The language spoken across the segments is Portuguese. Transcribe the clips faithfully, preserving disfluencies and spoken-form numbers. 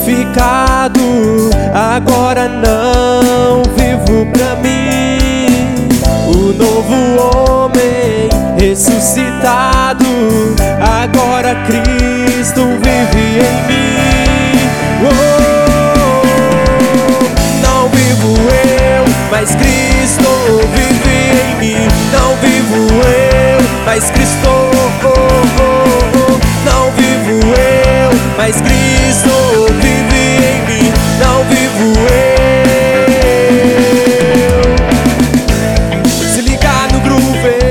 crucificado, agora não vivo pra mim. O novo homem ressuscitado, agora Cristo vive em mim. Oh, não vivo eu, mas Cristo vive em mim. Não vivo eu, mas Cristo, oh, oh, oh. Não vivo eu, mas Cristo vive em mim. Não vivo eu. Se ligar no groove.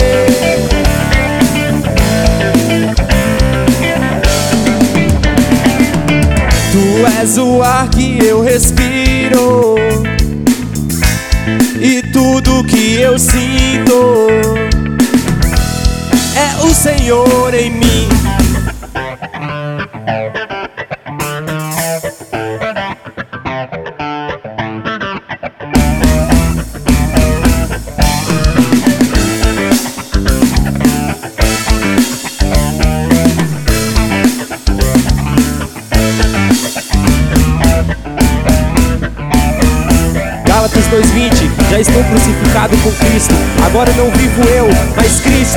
Tu és o ar que eu respiro e tudo que eu sinto é o Senhor em mim. Gálatas dois vinte, já estou crucificado com Cristo. Agora não vivo eu, mas Cristo